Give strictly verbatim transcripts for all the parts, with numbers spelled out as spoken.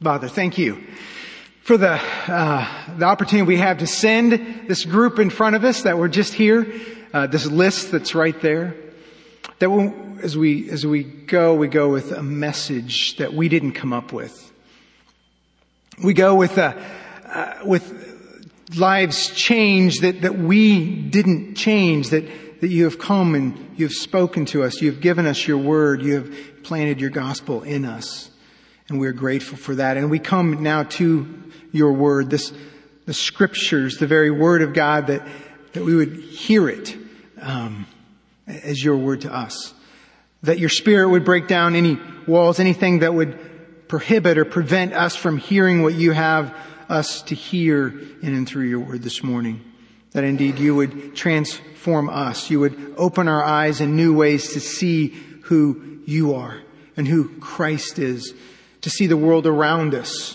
Father, thank you for the uh, the opportunity we have to send this group in front of us that we're just here, uh, this list that's right there. That we'll, as we as we go, we go with a message that we didn't come up with. We go with uh, uh, with lives changed that that we didn't change. That that you have come and you have spoken to us. You have given us your word. You have planted your gospel in us. And we're grateful for that. And we come now to your word, this, the scriptures, the very word of God, that, that we would hear it, um, as your word to us. That your spirit would break down any walls, anything that would prohibit or prevent us from hearing what you have us to hear in and through your word this morning. That indeed you would transform us. You would open our eyes in new ways to see who you are and who Christ is. To see the world around us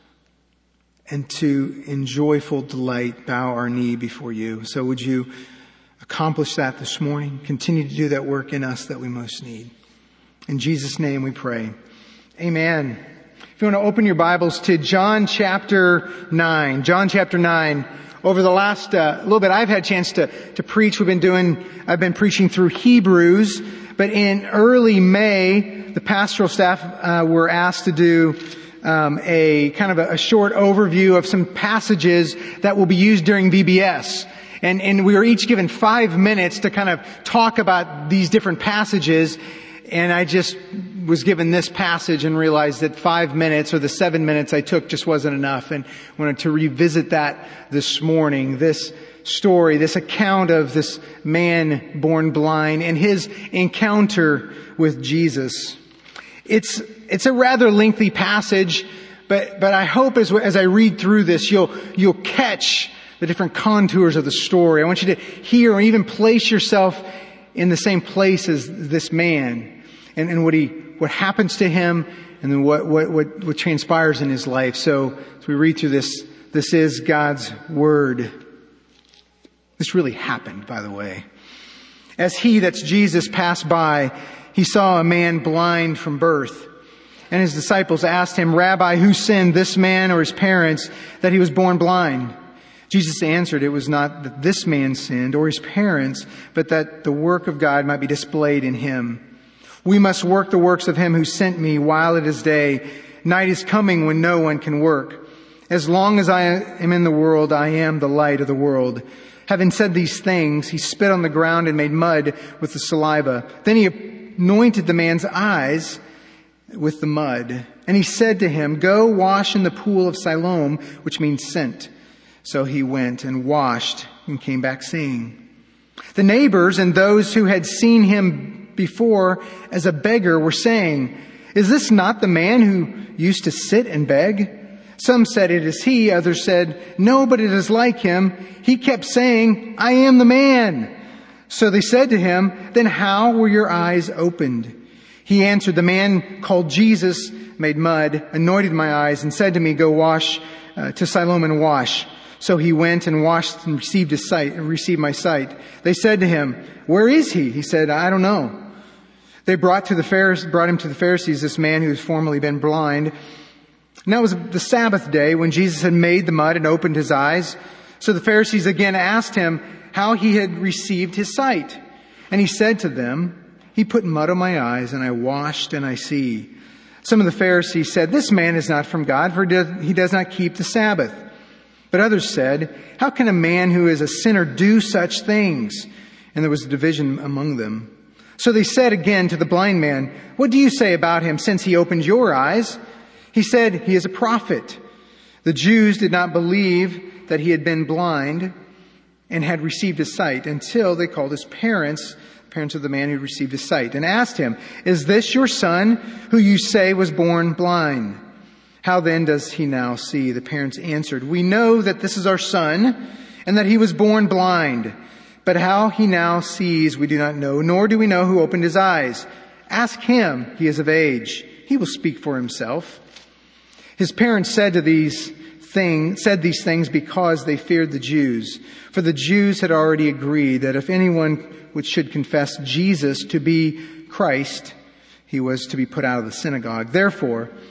and to, in joyful delight, bow our knee before you. So would you accomplish that this morning? Continue to do that work in us that we most need. In Jesus' name we pray. Amen. If you want to open your Bibles to John chapter nine. John chapter nine. Over the last uh, little bit, I've had a chance to, to preach. We've been doing, I've been preaching through Hebrews. But in early May, the pastoral staff uh, were asked to do um, a kind of a, a short overview of some passages that will be used during V B S. And, and we were each given five minutes to kind of talk about these different passages. And I just was given this passage and realized that five minutes or the seven minutes I took just wasn't enough. And wanted to revisit that this morning. This story, this account of this man born blind and his encounter with Jesus. It's, it's a rather lengthy passage, but, but I hope as, as I read through this, you'll, you'll catch the different contours of the story. I want you to hear or even place yourself in the same place as this man and, and what he, what happens to him and then what, what, what, what transpires in his life. So as we read through this, this is God's word. This really happened, by the way. As he, that's Jesus, passed by, he saw a man blind from birth. And his disciples asked him, Rabbi, who sinned, this man or his parents, that he was born blind? Jesus answered, it was not that this man sinned or his parents, but that the work of God might be displayed in him. We must work the works of him who sent me while it is day. Night is coming when no one can work. As long as I am in the world, I am the light of the world. Having said these things, he spit on the ground and made mud with the saliva. Then he anointed the man's eyes with the mud. And he said to him, go wash in the pool of Siloam, which means sent. So he went and washed and came back seeing. The neighbors and those who had seen him before as a beggar were saying, is this not the man who used to sit and beg? Some said it is he. Others said, no, but it is like him. He kept saying, I am the man. So they said to him, then how were your eyes opened? He answered, the man called Jesus made mud, anointed my eyes, and said to me, go wash uh, to Siloam and wash. So he went and washed and received his sight, received my sight. They said to him, where is he? He said, I don't know. They brought to the Pharisees, brought him to the Pharisees, this man who has formerly been blind. Now it was the Sabbath day when Jesus had made the mud and opened his eyes. So the Pharisees again asked him how he had received his sight. And he said to them, he put mud on my eyes and I washed and I see. Some of the Pharisees said, this man is not from God, for he does not keep the Sabbath. But others said, how can a man who is a sinner do such things? And there was a division among them. So they said again to the blind man, what do you say about him since he opened your eyes? He said, he is a prophet. The Jews did not believe that he had been blind and had received his sight until they called his parents, parents of the man who received his sight, and asked him, is this your son who you say was born blind? How then does he now see? The parents answered, we know that this is our son and that he was born blind. But how he now sees we do not know, nor do we know who opened his eyes. Ask him, he is of age. He will speak for himself. His parents said to these things, said these things because they feared the Jews. For the Jews had already agreed that if anyone which should confess Jesus to be Christ, he was to be put out of the synagogue. Therefore,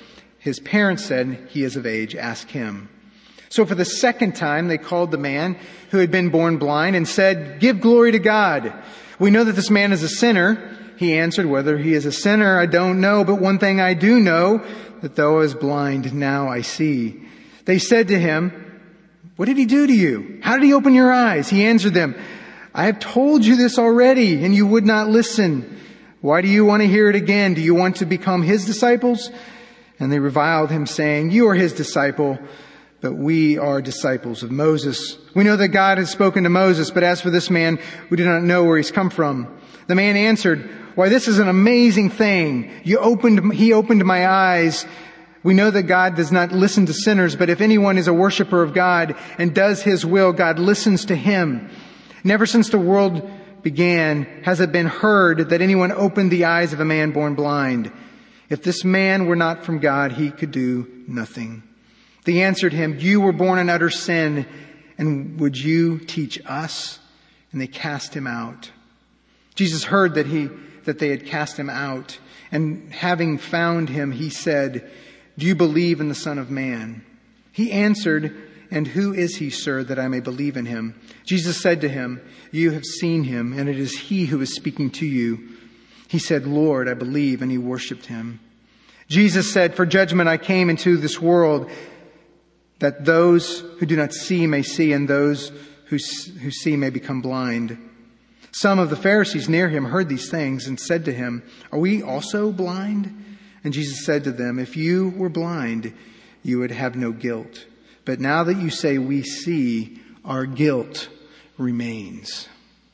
His parents said, "He is of age, ask him." So for the second time, they called the man who had been born blind and said, "Give glory to God. We know that this man is a sinner." He answered, "Whether he is a sinner, I don't know, but one thing I do know, that though I was blind, now I see." They said to him, "What did he do to you? How did he open your eyes?" He answered them, "I have told you this already, and you would not listen. Why do you want to hear it again? Do you want to become his disciples?" And they reviled him, saying, "You are his disciple, but we are disciples of Moses. We know that God has spoken to Moses, but as for this man, we do not know where he's come from." The man answered, "Why, this is an amazing thing. You opened, he opened my eyes. We know that God does not listen to sinners, but if anyone is a worshiper of God and does his will, God listens to him. Never since the world began has it been heard that anyone opened the eyes of a man born blind. If this man were not from God, he could do nothing." They answered him, "You were born in utter sin, and would you teach us?" And they cast him out. Jesus heard that he that they had cast him out, and having found him, he said, "Do you believe in the Son of Man?" He answered, "And who is he, sir, that I may believe in him?" Jesus said to him, "You have seen him, and it is he who is speaking to you." He said, "Lord, I believe," and he worshipped him. Jesus said, "For judgment I came into this world, that those who do not see may see, and those who, who see may become blind." Some of the Pharisees near him heard these things and said to him, "Are we also blind?" And Jesus said to them, "If you were blind, you would have no guilt. But now that you say we see, our guilt remains."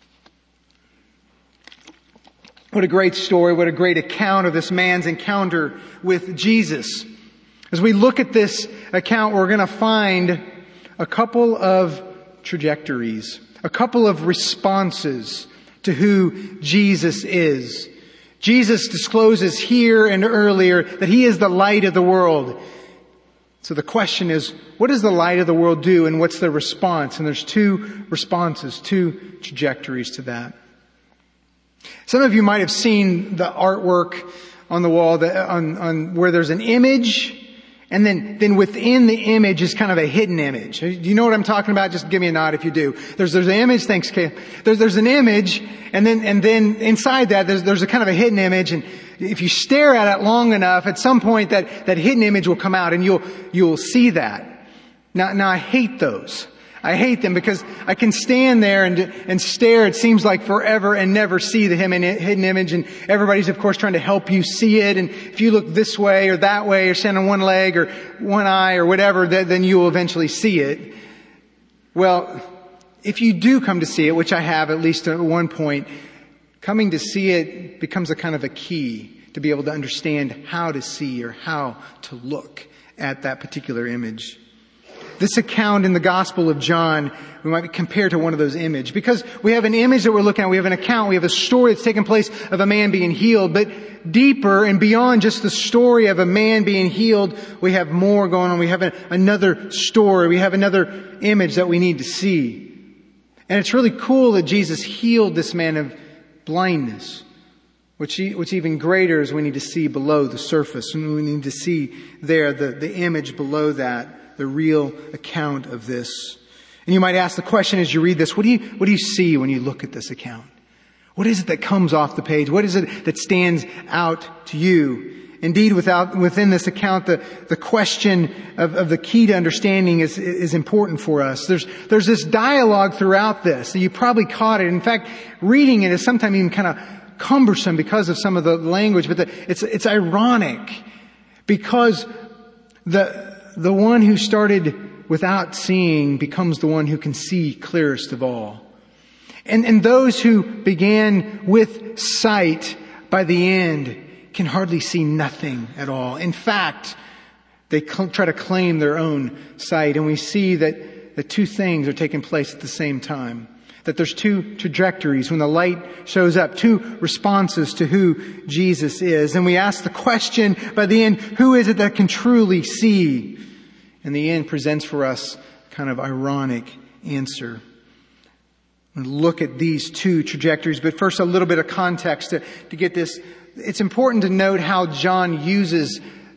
What a great story. What a great account of this man's encounter with Jesus. As we look at this account, we're going to find a couple of trajectories, a couple of responses to who Jesus is. Jesus discloses here and earlier that he is the light of the world. So the question is, what does the light of the world do, and what's the response? And there's two responses, two trajectories to that. Some of you might have seen the artwork on the wall that, on, on where there's an image, and then, then within the image is kind of a hidden image. Do you know what I'm talking about? Just give me a nod if you do. There's, there's an image. Thanks, Kay. There's, there's an image, and then, and then inside that, there's, there's a kind of a hidden image, and if you stare at it long enough, at some point that, that hidden image will come out, and you'll, you'll see that. Now, now I hate those. I hate them because I can stand there and, and stare, it seems like forever, and never see the hidden image. And everybody's, of course, trying to help you see it. And if you look this way or that way, or stand on one leg or one eye or whatever, then you will eventually see it. Well, if you do come to see it, which I have at least at one point, coming to see it becomes a kind of a key to be able to understand how to see or how to look at that particular image. This account in the Gospel of John, we might compare to one of those images, because we have an image that we're looking at, we have an account, we have a story that's taken place of a man being healed, but deeper and beyond just the story of a man being healed, we have more going on. We have a, another story, we have another image that we need to see. And it's really cool that Jesus healed this man of blindness. Which, what's even greater is we need to see below the surface, and we need to see there the, the image below that. The real account of this. And you might ask the question as you read this, what do you, what do you see when you look at this account? What is it that comes off the page? What is it that stands out to you? Indeed, without, within this account, the, the question of, of the key to understanding is, is important for us. There's, there's this dialogue throughout this. You probably caught it. In fact, reading it is sometimes even kind of cumbersome because of some of the language, but the, it's, it's ironic because the, The one who started without seeing becomes the one who can see clearest of all. And, and those who began with sight by the end can hardly see nothing at all. In fact, they cl- try to claim their own sight. And we see that the two things are taking place at the same time. That there's two trajectories when the light shows up, two responses to who Jesus is. And we ask the question by the end, who is it that can truly see? And the end presents for us kind of ironic answer. We'll look at these two trajectories, but first a little bit of context to, to get this. It's important to note how John uses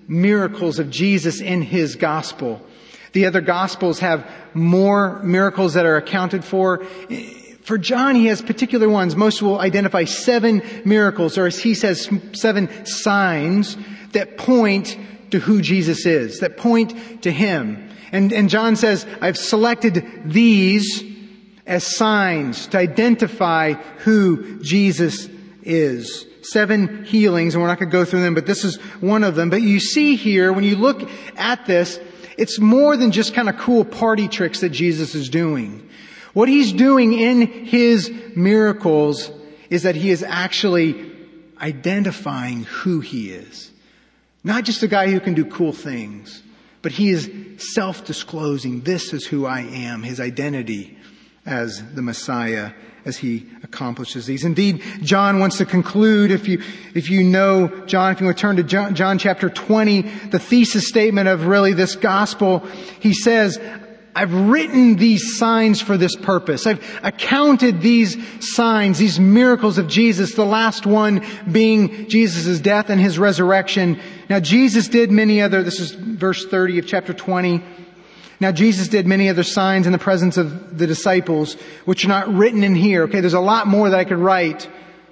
miracles of Jesus in his gospel. The other gospels have more miracles that are accounted for. For John, he has particular ones. Most will identify seven miracles, or as he says, seven signs that point to who Jesus is, that point to him. And, and John says, I've selected these as signs to identify who Jesus is. Seven healings, and we're not going to go through them, but this is one of them. But you see here, when you look at this, it's more than just kind of cool party tricks that Jesus is doing. What he's doing in his miracles is that he is actually identifying who he is. Not just a guy who can do cool things, but he is self-disclosing, this is who I am, his identity as the Messiah, as he accomplishes these. Indeed, John wants to conclude, if you, if you know John, if you want to turn to John, John chapter twenty, the thesis statement of really this gospel, he says, I've written these signs for this purpose. I've accounted these signs, these miracles of Jesus, the last one being Jesus' death and his resurrection. Now Jesus did many other, this is verse thirty of chapter twenty. Now Jesus did many other signs in the presence of the disciples, which are not written in here. Okay, there's a lot more that I could write.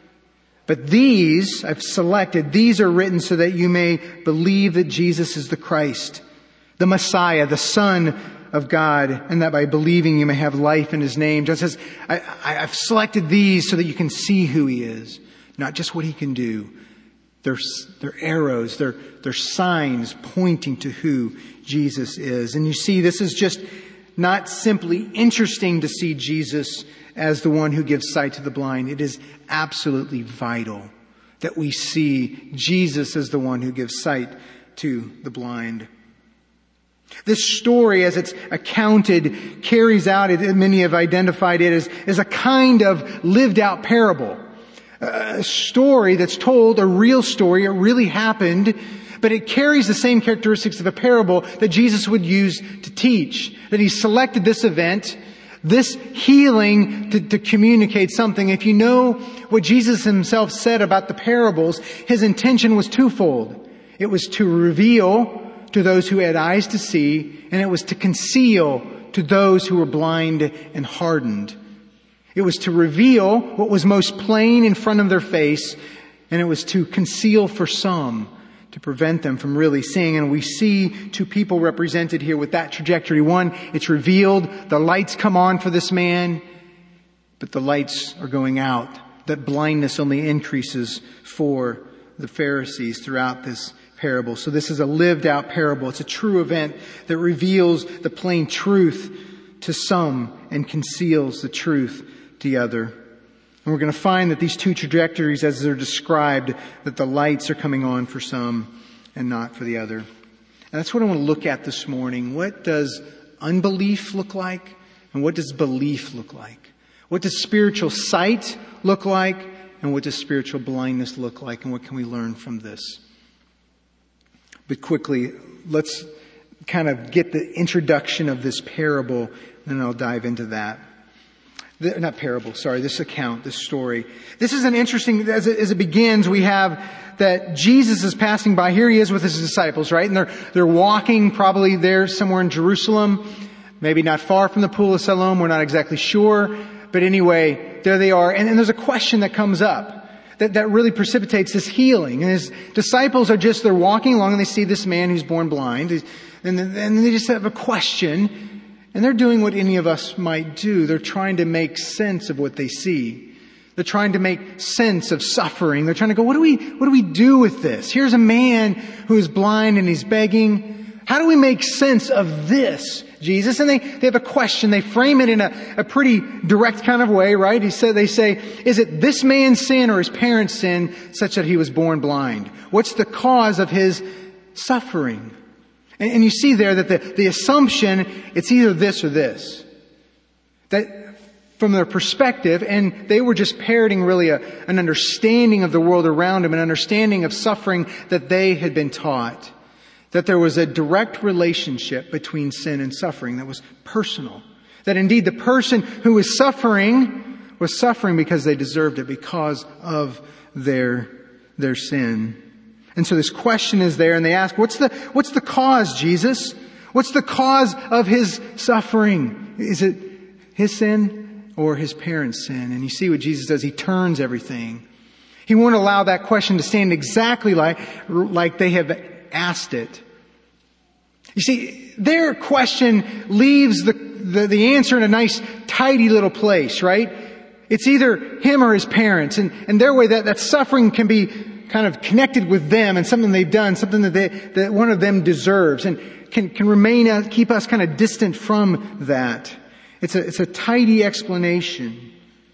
But these, I've selected, these are written so that you may believe that Jesus is the Christ, the Messiah, the Son of God, and that by believing you may have life in his name. John says, I, I, I've selected these so that you can see who he is, not just what he can do. They're, they're arrows, they're, they're signs pointing to who Jesus is. And you see, this is just not simply interesting to see Jesus as the one who gives sight to the blind. It is absolutely vital that we see Jesus as the one who gives sight to the blind. This story, as it's accounted, carries out, it, many have identified it as, as a kind of lived out parable. A story that's told, a real story, it really happened, but it carries the same characteristics of a parable that Jesus would use to teach. That he selected this event, this healing to, to communicate something. If you know what Jesus himself said about the parables, his intention was twofold. It was to reveal to those who had eyes to see, and it was to conceal to those who were blind and hardened. It was to reveal what was most plain in front of their face, and it was to conceal for some, to prevent them from really seeing. And we see two people represented here with that trajectory. One, it's revealed, the lights come on for this man, but the lights are going out. That blindness only increases for the Pharisees throughout this parable. So this is a lived out parable. It's a true event that reveals the plain truth to some and conceals the truth to the other. And we're going to find that these two trajectories, as they're described, that the lights are coming on for some and not for the other. And that's what I want to look at this morning. What does unbelief look like? And what does belief look like? What does spiritual sight look like? And what does spiritual blindness look like? And what can we learn from this? But quickly, let's kind of get the introduction of this parable, and then I'll dive into that. The, not parable, sorry, this account, this story. This is an interesting, as it, as it begins, we have that Jesus is passing by. Here he is with his disciples, right? And they're, they're walking probably there somewhere in Jerusalem, maybe not far from the Pool of Siloam, we're not exactly sure. But anyway, there they are. And, and there's a question that comes up that, that really precipitates this healing. And his disciples are just, they're walking along and they see this man who's born blind. And, and they just have a question. And they're doing what any of us might do. They're trying to make sense of what they see. They're trying to make sense of suffering. They're trying to go, what do we, what do we do with this? Here's a man who is blind and he's begging. How do we make sense of this, Jesus? And they, they have a question. They frame it in a, a pretty direct kind of way, right? He said, they say, is it this man's sin or his parents' sin such that he was born blind? What's the cause of his suffering? And, and you see there that the, the assumption, it's either this or this. That from their perspective, and they were just parroting really a, an understanding of the world around them, an understanding of suffering that they had been taught. That there was a direct relationship between sin and suffering that was personal. That indeed the person who was suffering was suffering because they deserved it, because of their, their sin. And so this question is there, and they ask, what's the, what's the cause, Jesus? What's the cause of his suffering? Is it his sin or his parents' sin? And you see what Jesus does. He turns everything. He won't allow that question to stand exactly like, like they have asked it. You see, their question leaves the, the, the answer in a nice, tidy little place, right? It's either him or his parents. And, and their way, that, that suffering can be kind of connected with them and something they've done, something that they, that one of them deserves, and can, can remain, uh, keep us kind of distant from that. It's a, it's a tidy explanation.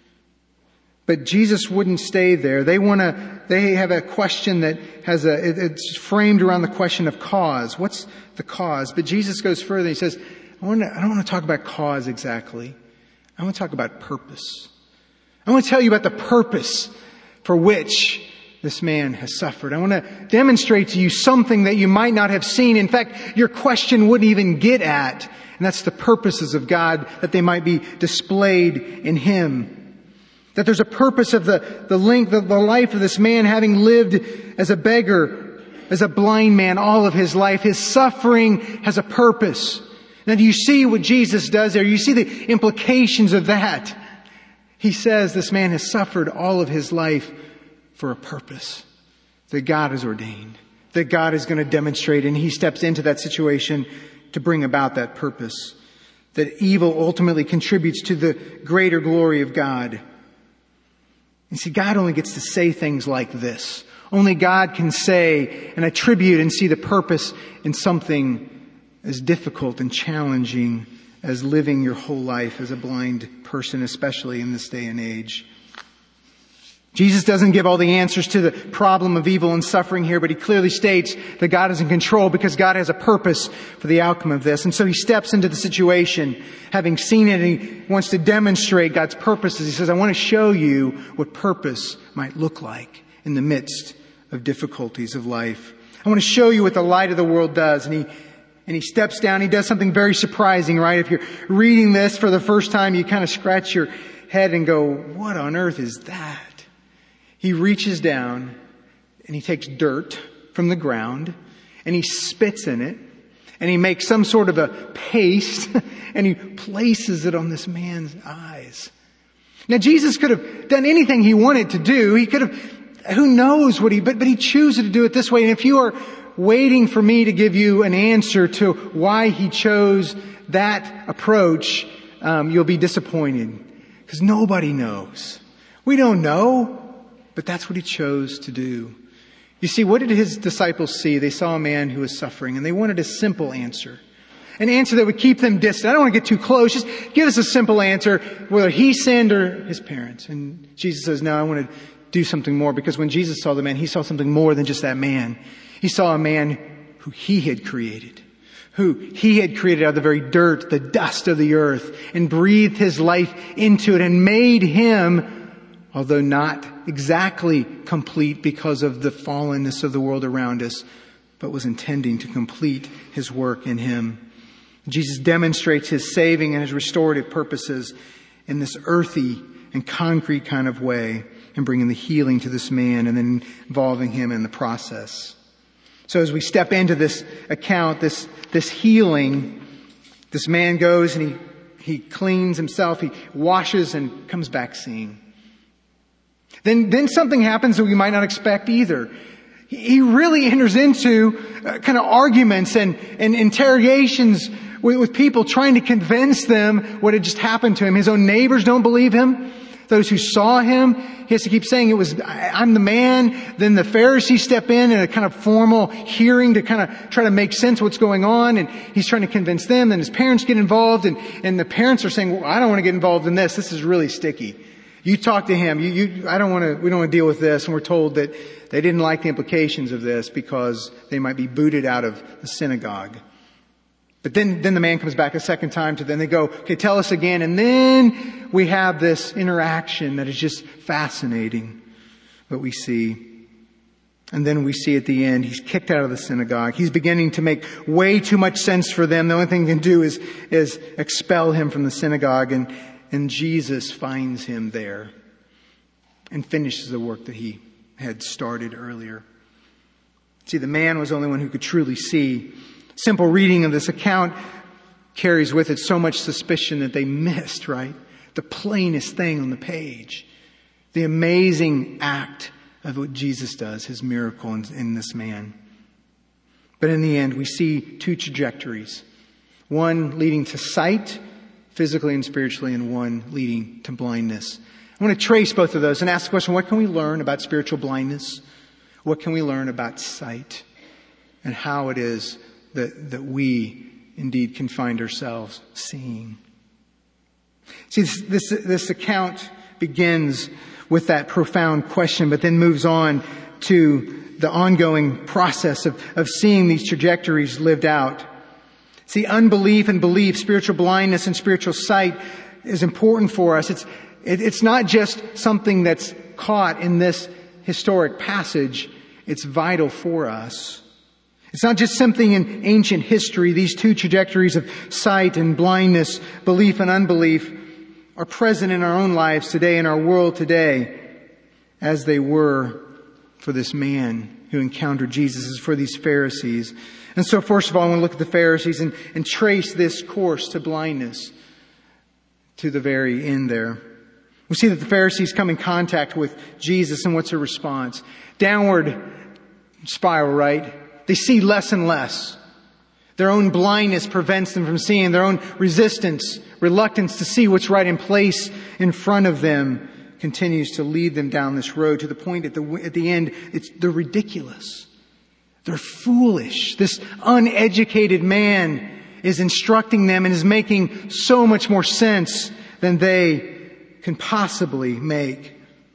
But Jesus wouldn't stay there. They want to, they have a question that has a, it, it's framed around the question of cause. What's the cause? But Jesus goes further. He says, I, want to, I don't want to talk about cause exactly. I want to talk about purpose. I want to tell you about the purpose for which this man has suffered. I want to demonstrate to you something that you might not have seen. In fact, your question wouldn't even get at. And that's the purposes of God, that they might be displayed in Him. That there's a purpose of the, the length of the life of this man, having lived as a beggar, as a blind man all of his life. His suffering has a purpose. Now, do you see what Jesus does there? You see the implications of that. He says this man has suffered all of his life for a purpose that God has ordained, that God is going to demonstrate, and He steps into that situation to bring about that purpose. That evil ultimately contributes to the greater glory of God. And see, God only gets to say things like this. Only God can say and attribute and see the purpose in something as difficult and challenging as living your whole life as a blind person, especially in this day and age. Jesus doesn't give all the answers to the problem of evil and suffering here, but He clearly states that God is in control because God has a purpose for the outcome of this. And so He steps into the situation, having seen it, and He wants to demonstrate God's purposes. He says, I want to show you what purpose might look like in the midst of difficulties of life. I want to show you what the light of the world does. And He And he steps down. He does something very surprising, right? If you're reading this for the first time, you kind of scratch your head and go, what on earth is that? He reaches down and he takes dirt from the ground and he spits in it and he makes some sort of a paste and he places it on this man's eyes. Now, Jesus could have done anything He wanted to do. He could have, who knows what he, but, but He chooses to do it this way. And if you are waiting for me to give you an answer to why He chose that approach, um, you'll be disappointed. Because nobody knows. We don't know, but that's what He chose to do. You see, what did His disciples see? They saw a man who was suffering, and they wanted a simple answer. An answer that would keep them distant. I don't want to get too close. Just give us a simple answer, whether he sinned or his parents. And Jesus says, no, I want to do something more. Because when Jesus saw the man, He saw something more than just that man. He saw a man who He had created, who He had created out of the very dirt, the dust of the earth, and breathed His life into it and made him, although not exactly complete because of the fallenness of the world around us, but was intending to complete His work in him. Jesus demonstrates His saving and His restorative purposes in this earthy and concrete kind of way, and bringing the healing to this man and then involving him in the process. So as we step into this account, this, this healing, this man goes and he, he cleans himself, he washes and comes back seeing. Then, then something happens that we might not expect either. He really enters into uh, kind of arguments and, and interrogations with, with people, trying to convince them what had just happened to him. His own neighbors don't believe him. Those who saw him, he has to keep saying it was, I'm the man. Then the Pharisees step in in a kind of formal hearing to kind of try to make sense of what's going on. And he's trying to convince them. Then his parents get involved, and, and the parents are saying, well, I don't want to get involved in this. This is really sticky. You talk to him. You, you, I don't want to, we don't want to deal with this. And we're told that they didn't like the implications of this because they might be booted out of the synagogue. But then, then the man comes back a second time to them. They go, okay, tell us again. And then we have this interaction that is just fascinating, what we see. And then we see at the end, he's kicked out of the synagogue. He's beginning to make way too much sense for them. The only thing he can do is, is expel him from the synagogue. And, and Jesus finds him there and finishes the work that he had started earlier. See, the man was the only one who could truly see. Simple reading of this account carries with it so much suspicion that they missed, right? The plainest thing on the page. The amazing act of what Jesus does, his miracle in, in this man. But in the end, we see two trajectories. One leading to sight, physically and spiritually, and one leading to blindness. I want to trace both of those and ask the question, what can we learn about spiritual blindness? What can we learn about sight? And how it is that, that we indeed can find ourselves seeing. See, this, this, this account begins with that profound question, but then moves on to the ongoing process of, of seeing these trajectories lived out. See, unbelief and belief, spiritual blindness and spiritual sight is important for us. It's, it, it's not just something that's caught in this historic passage. It's vital for us. It's not just something in ancient history. These two trajectories of sight and blindness, belief and unbelief, are present in our own lives today, in our world today, as they were for this man who encountered Jesus, as for these Pharisees. And so first of all, I want to look at the Pharisees and, and trace this course to blindness to the very end there. We see that the Pharisees come in contact with Jesus, and what's their response? Downward spiral, right? They see less and less. Their own blindness prevents them from seeing. Their own resistance, reluctance to see what's right in place in front of them continues to lead them down this road to the point at the, at the end, it's, they're ridiculous. They're foolish. This uneducated man is instructing them and is making so much more sense than they can possibly make.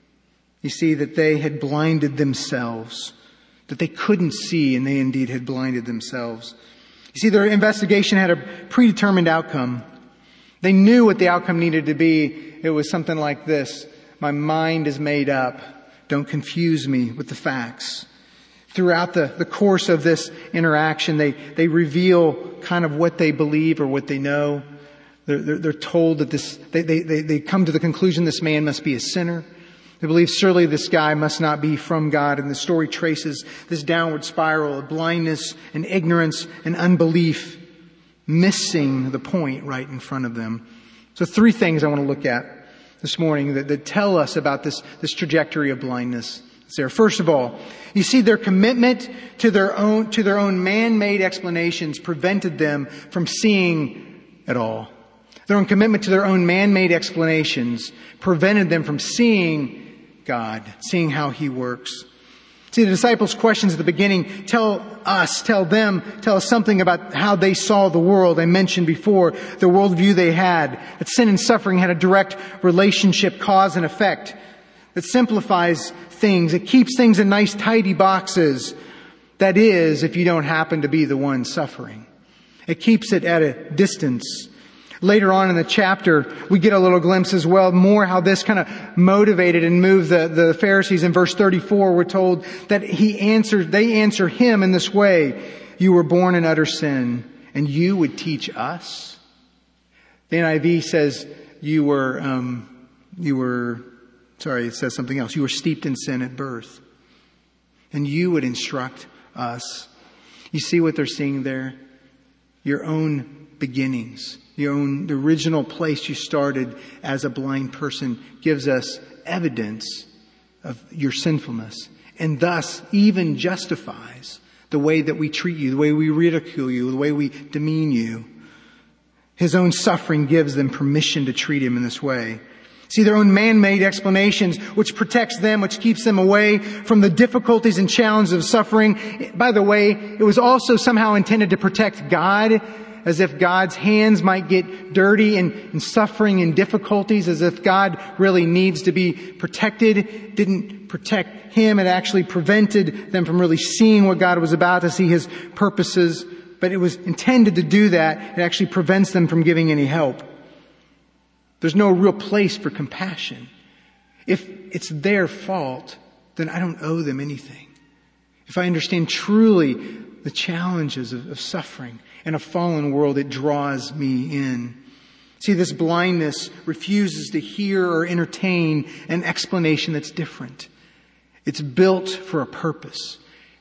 You see that they had blinded themselves, that they couldn't see, and they indeed had blinded themselves. You see, their investigation had a predetermined outcome. They knew what the outcome needed to be. It was something like this. My mind is made up. Don't confuse me with the facts. Throughout the, the course of this interaction, they, they reveal kind of what they believe or what they know. They're, they're, they're told that this, they, they, they, they come to the conclusion this man must be a sinner. They believe surely this guy must not be from God. And the story traces this downward spiral of blindness and ignorance and unbelief, missing the point right in front of them. So three things I want to look at this morning that, that tell us about this, this trajectory of blindness. It's there. First of all, you see their commitment to their own, to their own man-made explanations prevented them from seeing at all. Their own commitment to their own man-made explanations prevented them from seeing God, seeing how He works. See, the disciples' questions at the beginning tell us, tell them, tell us something about how they saw the world. I mentioned before the worldview they had, that sin and suffering had a direct relationship, cause and effect, that simplifies things. It keeps things in nice, tidy boxes. That is, if you don't happen to be the one suffering. It keeps it at a distance. Later on in the chapter, we get a little glimpse as well, more how this kind of motivated and moved the, the Pharisees. In verse thirty-four, we're told that he answered, they answer him in this way, you were born in utter sin, and you would teach us? The N I V says you were, um, you were, sorry, it says something else. You were steeped in sin at birth, and you would instruct us. You see what they're seeing there? Your own beginnings. Your own, the original place you started as a blind person gives us evidence of your sinfulness, and thus even justifies the way that we treat you, the way we ridicule you, the way we demean you. His own suffering gives them permission to treat him in this way. See, their own man-made explanations, which protects them, which keeps them away from the difficulties and challenges of suffering. By the way, it was also somehow intended to protect God, as if God's hands might get dirty in, in suffering and difficulties, as if God really needs to be protected. It didn't protect him. It actually prevented them from really seeing what God was about, to see his purposes. But it was intended to do that. It actually prevents them from giving any help. There's no real place for compassion. If it's their fault, then I don't owe them anything. If I understand truly the challenges of, of suffering in a fallen world, it draws me in. See, this blindness refuses to hear or entertain an explanation that's different. It's built for a purpose.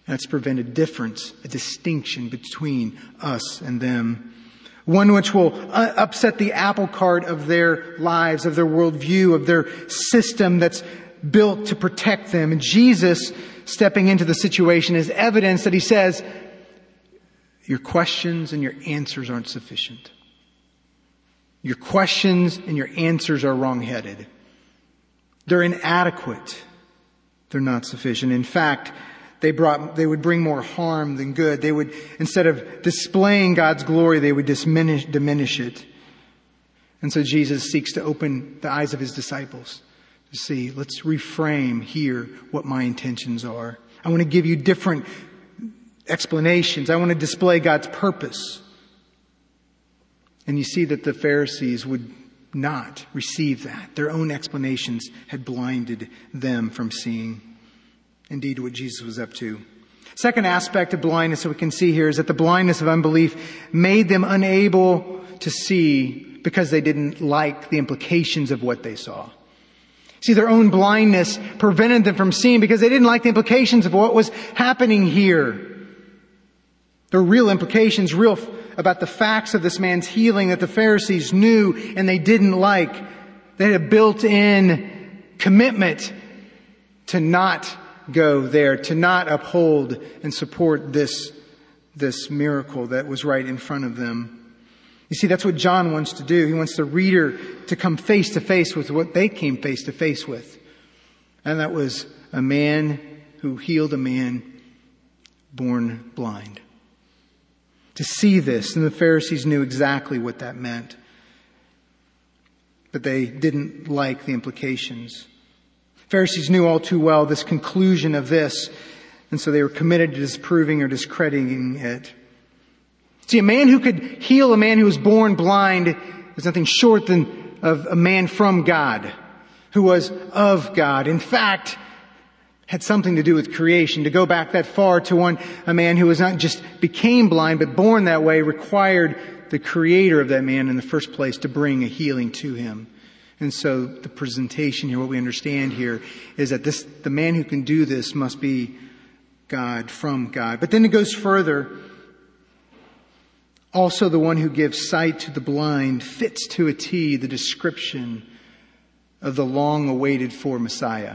That's to prevent a difference, a distinction between us and them. One which will upset the apple cart of their lives, of their worldview, of their system that's built to protect them. And Jesus, stepping into the situation, is evidence that he says, your questions and your answers aren't sufficient. Your questions and your answers are wrong-headed. They're inadequate. They're not sufficient. In fact, they brought, they would bring more harm than good. They would, instead of displaying God's glory, they would diminish, diminish it. And so Jesus seeks to open the eyes of his disciples to see, let's reframe here what my intentions are. I want to give you different explanations. I want to display God's purpose. And you see that the Pharisees would not receive that. Their own explanations had blinded them from seeing indeed what Jesus was up to. Second aspect of blindness that we can see here is that the blindness of unbelief made them unable to see because they didn't like the implications of what they saw. See, their own blindness prevented them from seeing because they didn't like the implications of what was happening here. There were real implications, real about the facts of this man's healing that the Pharisees knew and they didn't like. They had a built-in commitment to not go there, to not uphold and support this, this miracle that was right in front of them. You see, that's what John wants to do. He wants the reader to come face to face with what they came face to face with. And that was a man who healed a man born blind. To see this, and the Pharisees knew exactly what that meant. But they didn't like the implications. Pharisees knew all too well this conclusion of this, and so they were committed to disproving or discrediting it. See, a man who could heal a man who was born blind was nothing short than of a man from God, who was of God. In fact, had something to do with creation. To go back that far to one, a man who was not just became blind, but born that way, required the creator of that man in the first place to bring a healing to him. And so the presentation here, what we understand here, is that this, the man who can do this must be God, from God. But then it goes further. Also the one who gives sight to the blind fits to a T the description of the long-awaited for Messiah.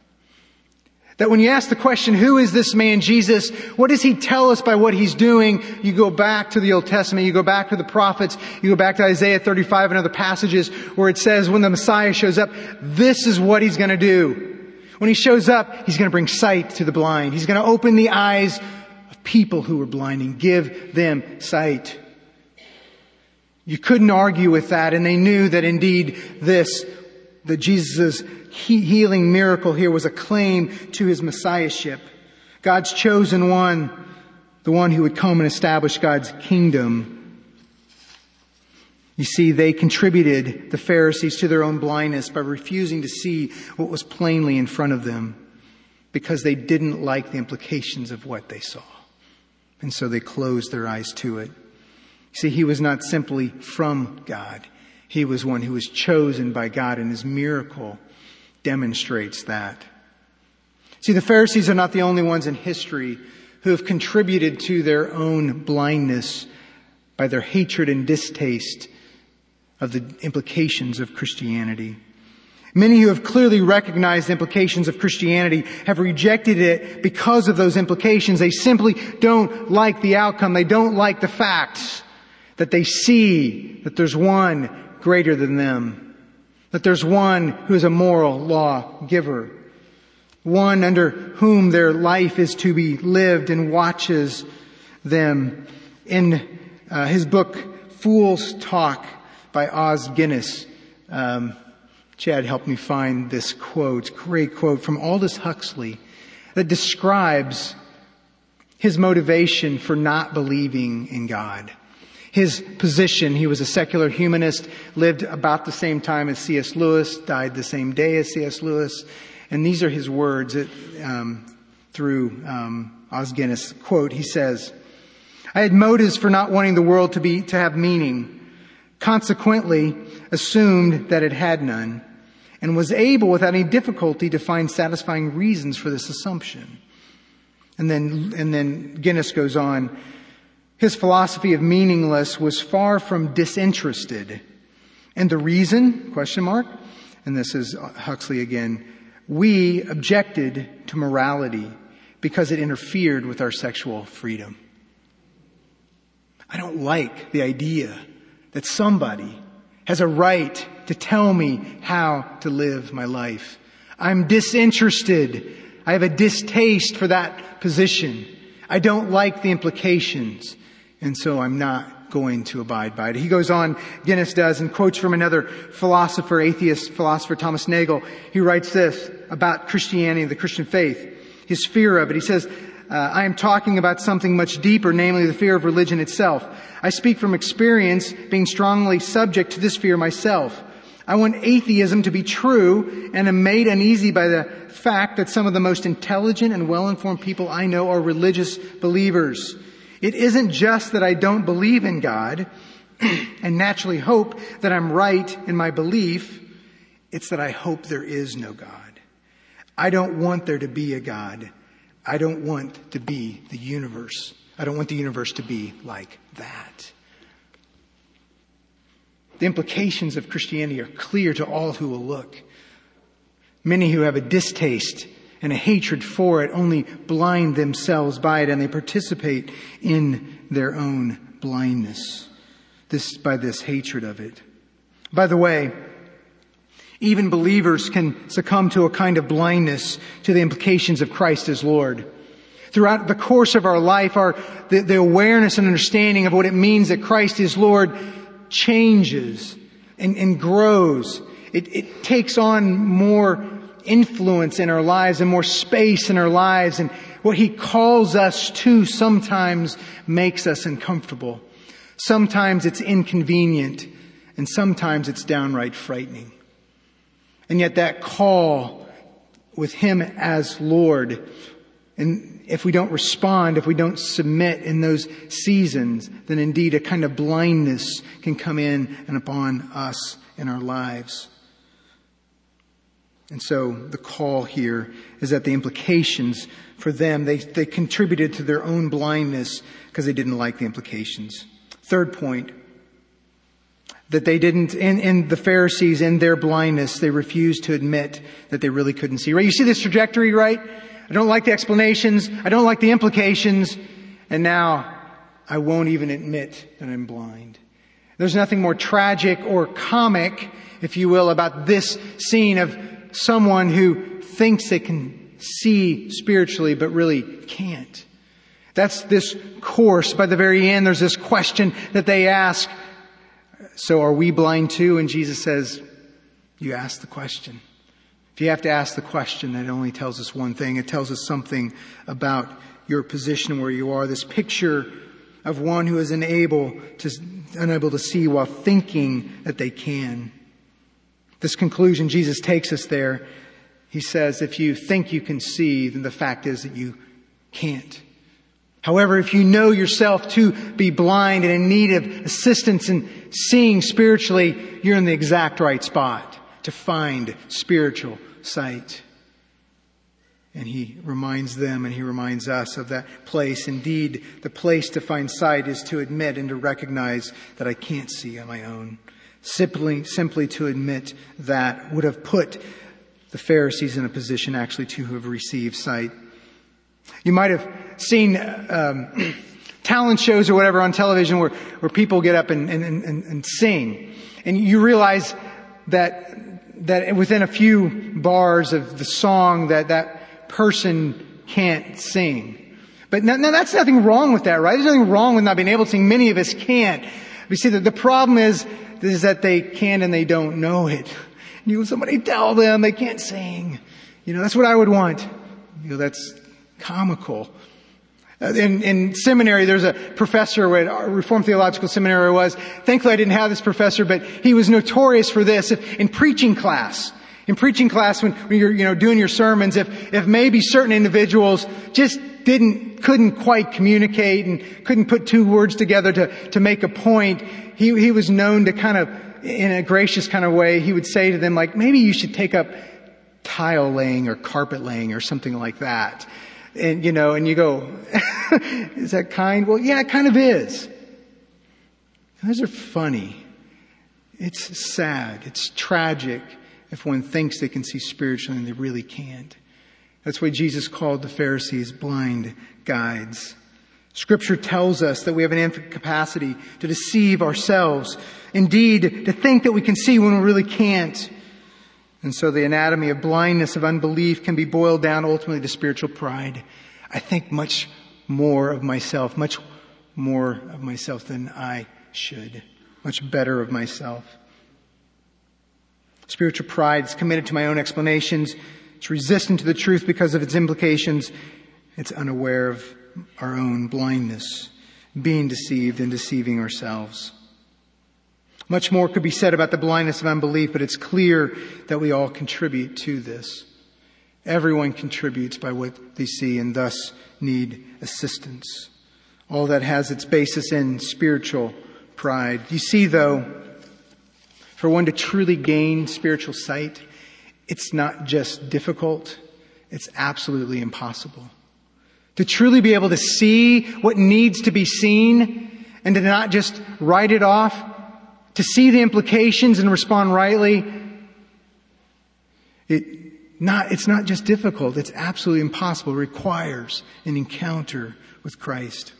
That when you ask the question, who is this man Jesus? What does he tell us by what he's doing? You go back to the Old Testament, you go back to the prophets, you go back to Isaiah thirty-five and other passages where it says when the Messiah shows up, this is what he's going to do. When he shows up, he's going to bring sight to the blind. He's going to open the eyes of people who were blind and give them sight. You couldn't argue with that, and they knew that indeed this, that Jesus' healing miracle here was a claim to his messiahship. God's chosen one, the one who would come and establish God's kingdom. You see, they contributed, the Pharisees, to their own blindness by refusing to see what was plainly in front of them because they didn't like the implications of what they saw. And so they closed their eyes to it. See, he was not simply from God. He was one who was chosen by God, and his miracle demonstrates that. See, the Pharisees are not the only ones in history who have contributed to their own blindness by their hatred and distaste of the implications of Christianity. Many who have clearly recognized the implications of Christianity have rejected it because of those implications. They simply don't like the outcome. They don't like the facts that they see that there's one greater than them. That there's one who is a moral law giver. One under whom their life is to be lived and watches them. In uh, his book, Fool's Talk by Os Guinness, um, Chad helped me find this quote, great quote from Aldous Huxley that describes his motivation for not believing in God. His position, he was a secular humanist, lived about the same time as C S Lewis, died the same day as C S Lewis. And these are his words um, through um, Os Guinness. Quote, he says, I had motives for not wanting the world to be to have meaning, consequently assumed that it had none, and was able without any difficulty to find satisfying reasons for this assumption. And then, and then Guinness goes on. His philosophy of meaningless was far from disinterested. And the reason, question mark, and this is Huxley again, we objected to morality because it interfered with our sexual freedom. I don't like the idea that somebody has a right to tell me how to live my life. I'm disinterested. I have a distaste for that position. I don't like the implications, and so I'm not going to abide by it. He goes on, Guinness does, and quotes from another philosopher, atheist philosopher, Thomas Nagel. He writes this about Christianity, the Christian faith, his fear of it. He says, uh, I am talking about something much deeper, namely the fear of religion itself. I speak from experience, being strongly subject to this fear myself. I want atheism to be true, and am made uneasy by the fact that some of the most intelligent and well-informed people I know are religious believers. It isn't just that I don't believe in God and naturally hope that I'm right in my belief. It's that I hope there is no God. I don't want there to be a God. I don't want to be the universe. I don't want the universe to be like that. The implications of Christianity are clear to all who will look. Many who have a distaste and a hatred for it only blind themselves by it, and they participate in their own blindness this by this hatred of it. By the way, even believers can succumb to a kind of blindness to the implications of Christ as Lord. Throughout the course of our life, our the, the awareness and understanding of what it means that Christ is Lord changes and, and grows. It, it takes on more influence in our lives and more space in our lives. And what He calls us to sometimes makes us uncomfortable. Sometimes it's inconvenient, and sometimes it's downright frightening. And yet that call with Him as Lord, and if we don't respond, if we don't submit in those seasons, then indeed a kind of blindness can come in and upon us in our lives. And so the call here is that the implications for them, they, they contributed to their own blindness because they didn't like the implications. Third point, that they didn't, in, in the Pharisees, in their blindness, they refused to admit that they really couldn't see. Right? You see this trajectory, right? I don't like the explanations. I don't like the implications. And now I won't even admit that I'm blind. There's nothing more tragic or comic, if you will, about this scene of someone who thinks they can see spiritually but really can't. That's this course. By the very end, there's this question that they ask. So are we blind too? And Jesus says, you ask the question. If you have to ask the question, that only tells us one thing. It tells us something about your position where you are. This picture of one who is unable to, unable to see while thinking that they can. This conclusion, Jesus takes us there. He says, if you think you can see, then the fact is that you can't. However, if you know yourself to be blind and in need of assistance in seeing spiritually, you're in the exact right spot to find spiritual sight. And He reminds them and He reminds us of that place. Indeed, the place to find sight is to admit and to recognize that I can't see on my own. Simply, simply to admit that would have put the Pharisees in a position actually to have received sight. You might have seen um, talent shows or whatever on television where, where people get up and, and, and, and sing. And you realize that, that within a few bars of the song that that person can't sing. But now, now that's nothing wrong with that, right? There's nothing wrong with not being able to sing. Many of us can't. We see that the problem is, is that they can and they don't know it. You know, somebody tell them they can't sing. You know, that's what I would want. You know, that's comical. In, in seminary, there's a professor at Reformed Theological Seminary where I was. Thankfully, I didn't have this professor, but he was notorious for this. If, in preaching class, in preaching class, when, when you're, you know, doing your sermons, if, if maybe certain individuals just didn't, couldn't quite communicate and couldn't put two words together to, to make a point, he, he was known to kind of, in a gracious kind of way, he would say to them, like, maybe you should take up tile laying or carpet laying or something like that. And, you know, and you go, is that kind? Well, yeah, it kind of is. And those are funny. It's sad. It's tragic if one thinks they can see spiritually and they really can't. That's why Jesus called the Pharisees blind guides. Scripture tells us that we have an infinite capacity to deceive ourselves. Indeed, to think that we can see when we really can't. And so the anatomy of blindness, of unbelief, can be boiled down ultimately to spiritual pride. I think much more of myself, much more of myself than I should. Much better of myself. Spiritual pride is committed to my own explanations. It's resistant to the truth because of its implications. It's unaware of our own blindness, being deceived and deceiving ourselves. Much more could be said about the blindness of unbelief, but it's clear that we all contribute to this. Everyone contributes by what they see and thus need assistance. All that has its basis in spiritual pride. You see, though, for one to truly gain spiritual sight, it's not just difficult, it's absolutely impossible. To truly be able to see what needs to be seen and to not just write it off, to see the implications and respond rightly, it not, it's not just difficult, it's absolutely impossible. It requires an encounter with Christ.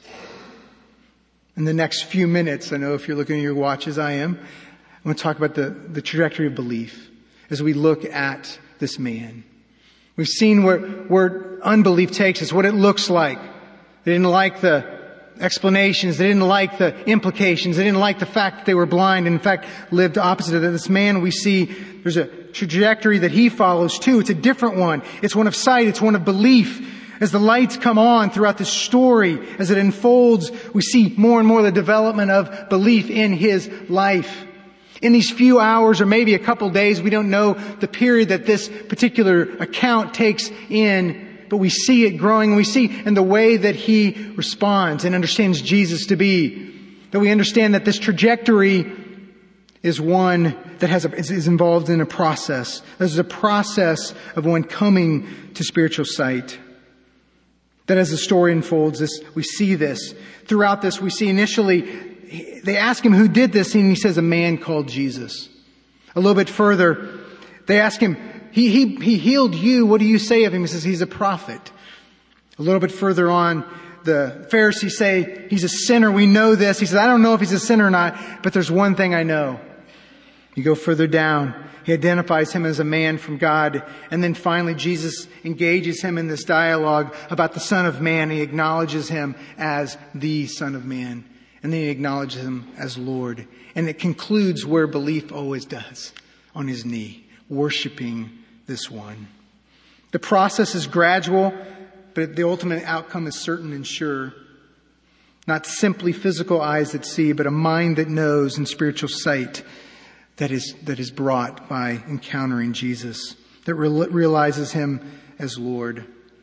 In the next few minutes, I know if you're looking at your watch as I am, I'm going to talk about the, the trajectory of belief as we look at this man. We've seen where, where unbelief takes us, what it looks like. They didn't like the explanations. They didn't like the implications. They didn't like the fact that they were blind and in fact lived opposite of that. This man we see, there's a trajectory that he follows too. It's a different one. It's one of sight. It's one of belief. As the lights come on throughout this story, as it unfolds, we see more and more the development of belief in his life. In these few hours or maybe a couple days, we don't know the period that this particular account takes in, but we see it growing, and we see in the way that he responds and understands Jesus to be, that we understand that this trajectory is one that has a, is involved in a process. This is a process of one coming to spiritual sight. That as the story unfolds, this we see this. Throughout this, we see initially, they ask him who did this, and he says a man called Jesus. A little bit further, they ask him, He, he, he healed you. What do you say of him? He says, he's a prophet. A little bit further on, the Pharisees say, he's a sinner. We know this. He says, I don't know if he's a sinner or not, but there's one thing I know. You go further down. He identifies him as a man from God. And then finally, Jesus engages him in this dialogue about the Son of Man. He acknowledges him as the Son of Man. And then he acknowledges him as Lord. And it concludes where belief always does, on his knee, worshiping this one. The process is gradual, but the ultimate outcome is certain and sure. Not simply physical eyes that see, but a mind that knows and spiritual sight that is that is brought by encountering Jesus, that re- realizes him as Lord.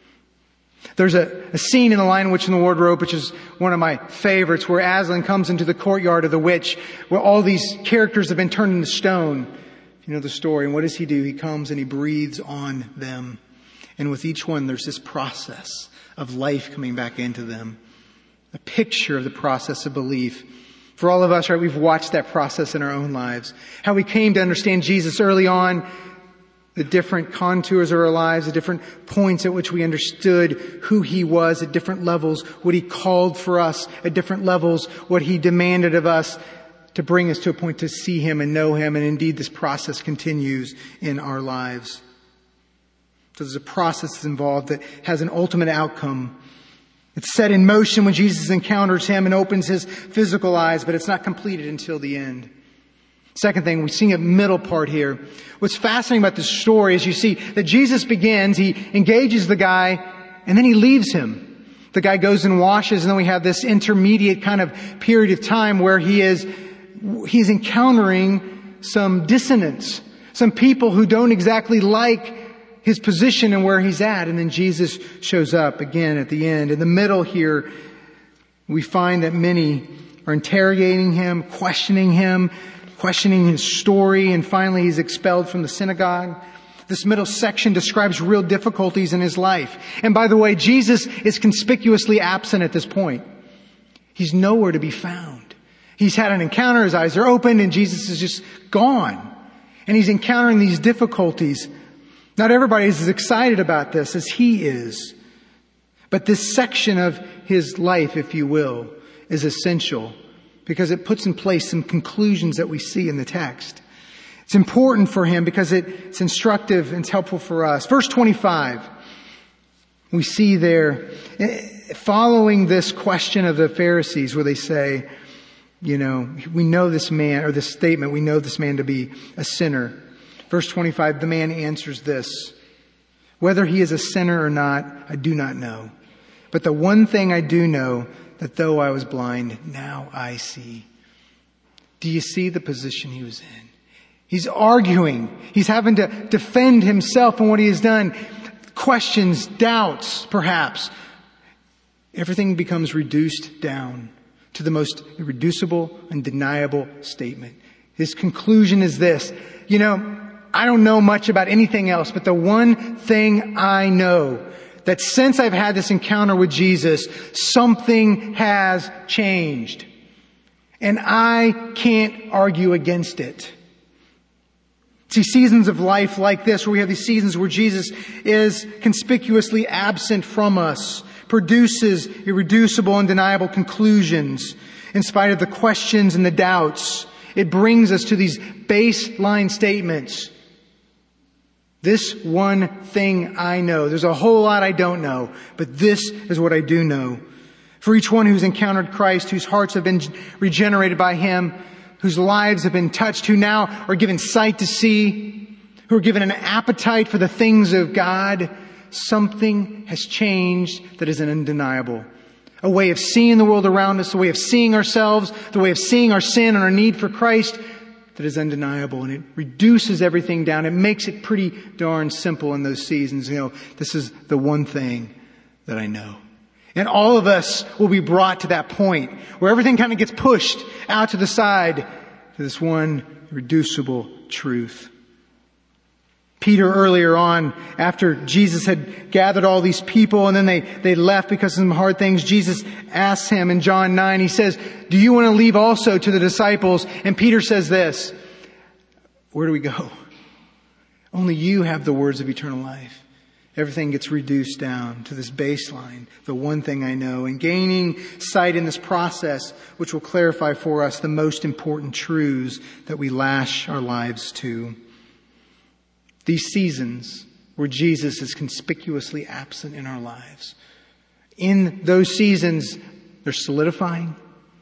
There's a, a scene in The Lion, Witch, and the Wardrobe, which is one of my favorites, where Aslan comes into the courtyard of the witch, where all these characters have been turned into stone. You know the story. And what does he do? He comes and he breathes on them. And with each one, there's this process of life coming back into them. A picture of the process of belief. For all of us, right, we've watched that process in our own lives. How we came to understand Jesus early on, the different contours of our lives, the different points at which we understood who he was at different levels, what he called for us at different levels, what he demanded of us, to bring us to a point to see him and know him. And indeed, this process continues in our lives. So there's a process involved that has an ultimate outcome. It's set in motion when Jesus encounters him and opens his physical eyes, but it's not completed until the end. Second thing, we see a middle part here. What's fascinating about this story is you see that Jesus begins, he engages the guy, and then he leaves him. The guy goes and washes, and then we have this intermediate kind of period of time where he is He's encountering some dissonance, some people who don't exactly like his position and where he's at. And then Jesus shows up again at the end. In the middle here, we find that many are interrogating him, questioning him, questioning his story, and finally he's expelled from the synagogue. This middle section describes real difficulties in his life. And by the way, Jesus is conspicuously absent at this point. He's nowhere to be found. He's had an encounter, his eyes are opened, and Jesus is just gone. And he's encountering these difficulties. Not everybody is as excited about this as he is. But this section of his life, if you will, is essential because it puts in place some conclusions that we see in the text. It's important for him because it's instructive and it's helpful for us. Verse twenty-five, we see there, following this question of the Pharisees where they say, you know, we know this man, or this statement, we know this man to be a sinner. Verse twenty-five, the man answers this: whether he is a sinner or not, I do not know. But the one thing I do know, that though I was blind, now I see. Do you see the position he was in? He's arguing. He's having to defend himself and what he has done. Questions, doubts, perhaps. Everything becomes reduced down to the most irreducible, undeniable statement. His conclusion is this: you know, I don't know much about anything else, but the one thing I know, that since I've had this encounter with Jesus, something has changed. And I can't argue against it. See, seasons of life like this, where we have these seasons where Jesus is conspicuously absent from us, produces irreducible, undeniable conclusions in spite of the questions and the doubts. It brings us to these baseline statements. This one thing I know. There's a whole lot I don't know, but this is what I do know. For each one who's encountered Christ, whose hearts have been regenerated by Him, whose lives have been touched, who now are given sight to see, who are given an appetite for the things of God, something has changed that is undeniable. A way of seeing the world around us, a way of seeing ourselves, the way of seeing our sin and our need for Christ, that is undeniable, and it reduces everything down. It makes it pretty darn simple in those seasons. You know, this is the one thing that I know. And all of us will be brought to that point where everything kind of gets pushed out to the side to this one irreducible truth. Peter earlier on, after Jesus had gathered all these people and then they, they left because of some hard things, Jesus asks him in John nine, he says, do you want to leave also to the disciples? And Peter says this: where do we go? Only you have the words of eternal life. Everything gets reduced down to this baseline, the one thing I know, and gaining sight in this process, which will clarify for us the most important truths that we lash our lives to. These seasons where Jesus is conspicuously absent in our lives, in those seasons, they're solidifying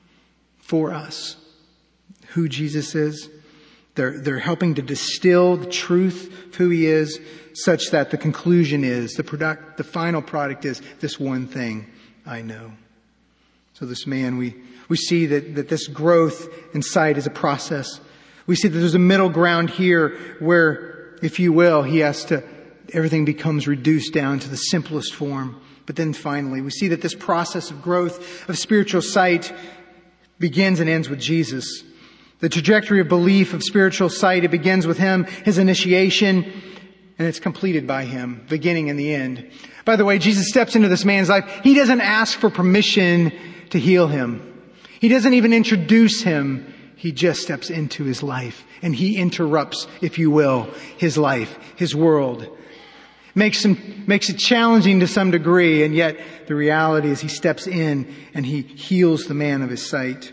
for us who Jesus is. They're, they're helping to distill the truth of who He is, such that the conclusion is, the product, the final product is, this one thing I know. So this man, we, we see that, that this growth in sight is a process. We see that there's a middle ground here where, if you will, he has to, everything becomes reduced down to the simplest form. But then finally, we see that this process of growth of spiritual sight begins and ends with Jesus. The trajectory of belief of spiritual sight, it begins with Him, His initiation, and it's completed by Him, beginning and the end. By the way, Jesus steps into this man's life. He doesn't ask for permission to heal him. He doesn't even introduce him. He just steps into his life and He interrupts, if you will, his life, his world. Makes him, makes it challenging to some degree, and yet the reality is He steps in and He heals the man of his sight.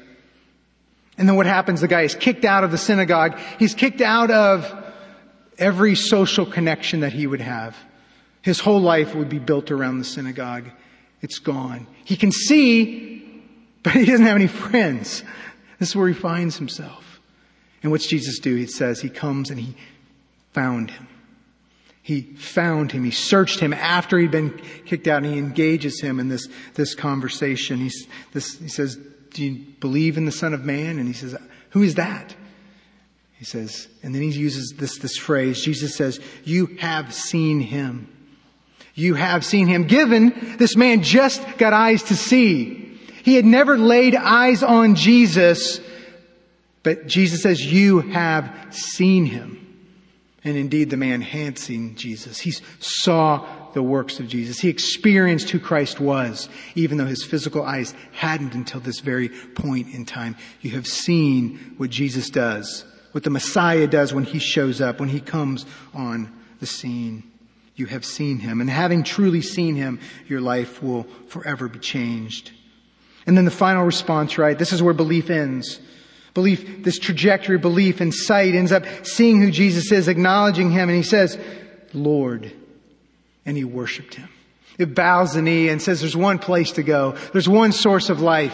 And then what happens? The guy is kicked out of the synagogue. He's kicked out of every social connection that he would have. His whole life would be built around the synagogue. It's gone. He can see, but he doesn't have any friends. This is where he finds himself. And what's Jesus do? It says He comes and He found him. He found him. He searched him after he'd been kicked out, and He engages him in this, this conversation. He's, this, he says, do you believe in the Son of Man? And he says, who is that? He says, and then he uses this, this phrase. Jesus says, you have seen Him. You have seen Him. Given this man just got eyes to see. He had never laid eyes on Jesus, but Jesus says, you have seen Him. And indeed, the man had seen Jesus. He saw the works of Jesus. He experienced who Christ was, even though his physical eyes hadn't until this very point in time. You have seen what Jesus does, what the Messiah does when he shows up, when he comes on the scene. You have seen him. And having truly seen him, your life will forever be changed. And then the final response, right? This is where belief ends. Belief, this trajectory of belief and sight ends up seeing who Jesus is, acknowledging him, and he says, Lord. And he worshiped him. It bows the knee and says there's one place to go. There's one source of life.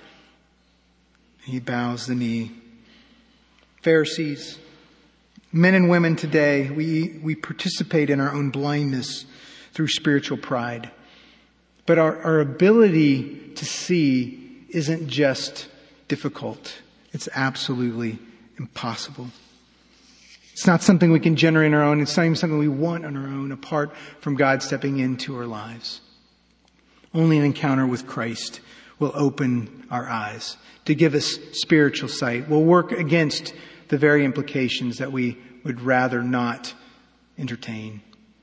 And he bows the knee. Pharisees, men and women today, we, we participate in our own blindness through spiritual pride. But our, our ability to see isn't just difficult. It's absolutely impossible. It's not something we can generate on our own. It's not even something we want on our own apart from God stepping into our lives. Only an encounter with Christ will open our eyes to give us spiritual sight. Will work against the very implications that we would rather not entertain.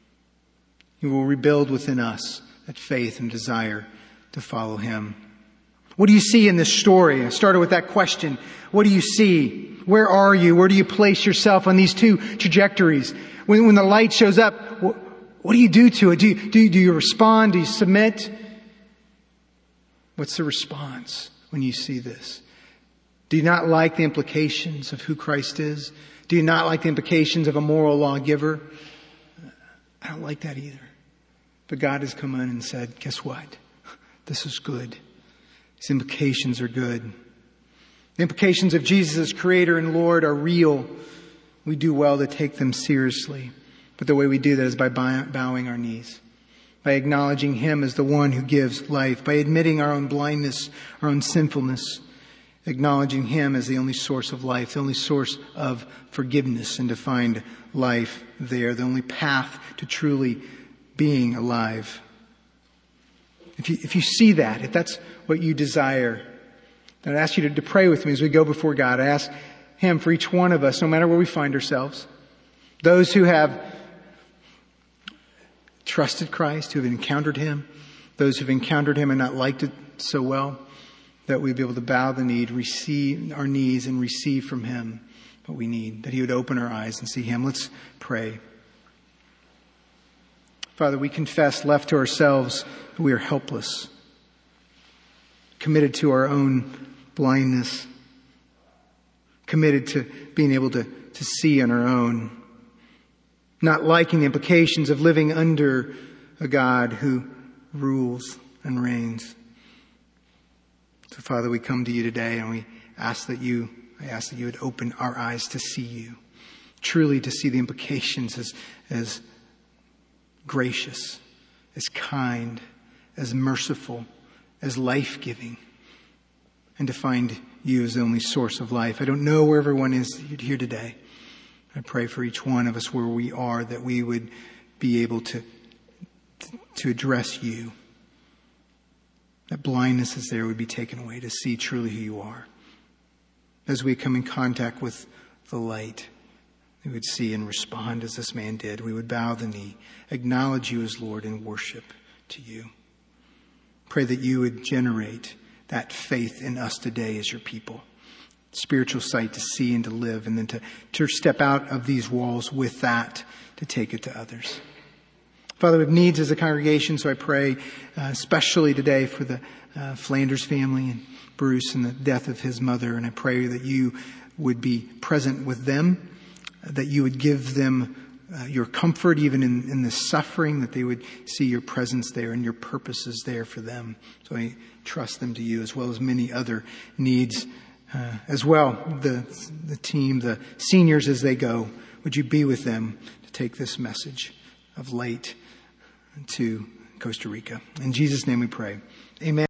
He will rebuild within us that faith and desire to follow him. What do you see in this story? I started with that question. What do you see? Where are you? Where do you place yourself on these two trajectories? When, when the light shows up, what, what do you do to it? Do you, do, you, do you respond? Do you submit? What's the response when you see this? Do you not like the implications of who Christ is? Do you not like the implications of a moral lawgiver? I don't like that either. But God has come in and said, guess what? This is good. These implications are good. The implications of Jesus as Creator and Lord are real. We do well to take them seriously. But the way we do that is by bowing our knees, by acknowledging him as the one who gives life, by admitting our own blindness, our own sinfulness, acknowledging him as the only source of life, the only source of forgiveness, and to find life there, the only path to truly being alive. If you, if you see that, if that's what you desire, then I'd ask you to, to pray with me as we go before God. I ask him for each one of us, no matter where we find ourselves, those who have trusted Christ, who have encountered him, those who have encountered him and not liked it so well, that we'd be able to bow the knee, receive our knees and receive from him what we need, that he would open our eyes and see him. Let's pray. Father, we confess, left to ourselves, we are helpless, committed to our own blindness, committed to being able to, to see on our own, not liking the implications of living under a God who rules and reigns. So, Father, we come to you today and we ask that you, I ask that you would open our eyes to see you, truly to see the implications as, as gracious, as kind, as merciful, as life-giving, and to find you as the only source of life. I don't know where everyone is here today. I pray for each one of us where we are, that we would be able to, to address you. That blindness is there would be taken away to see truly who you are. As we come in contact with the light, we would see and respond as this man did. We would bow the knee, acknowledge you as Lord, and worship to you. Pray that you would generate that faith in us today as your people. Spiritual sight to see and to live, and then to, to step out of these walls with that to take it to others. Father, we have needs as a congregation, so I pray uh, especially today for the uh, Flanders family and Bruce and the death of his mother. And I pray that you would be present with them, that you would give them uh, your comfort even in, in the suffering, that they would see your presence there and your purposes there for them. So I trust them to you, as well as many other needs uh, as well. The, the team, the seniors as they go, would you be with them to take this message of light to Costa Rica. In Jesus' name we pray. Amen.